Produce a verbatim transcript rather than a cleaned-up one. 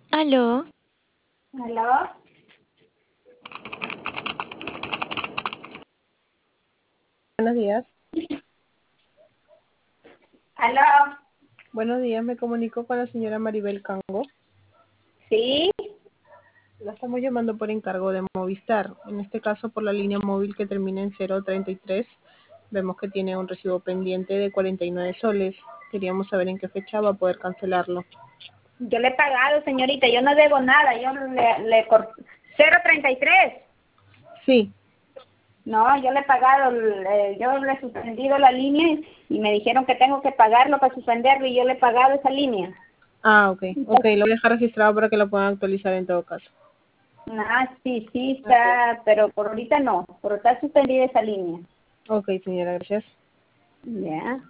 ¿Aló? ¿Aló? Buenos días. ¿Aló? Buenos días, me comunico con la señora Maribel Cango. ¿Sí? La estamos llamando por encargo de Movistar, en este caso por la línea móvil que termina en cero treinta y tres. Vemos que tiene un recibo pendiente de cuarenta y nueve soles. Queríamos saber en qué fecha va a poder cancelarlo. Yo le he pagado, señorita, yo no debo nada, yo le, le cor- cero treinta y tres. Sí. No, yo le he pagado, eh, yo le he suspendido la línea y me dijeron que tengo que pagarlo para suspenderlo y yo le he pagado esa línea. Ah, ok. Ok, lo voy a dejar registrado para que lo puedan actualizar en todo caso. Ah, sí, sí Ok, está, pero por ahorita no, pero está suspendida esa línea. okay, señora, gracias. Ya.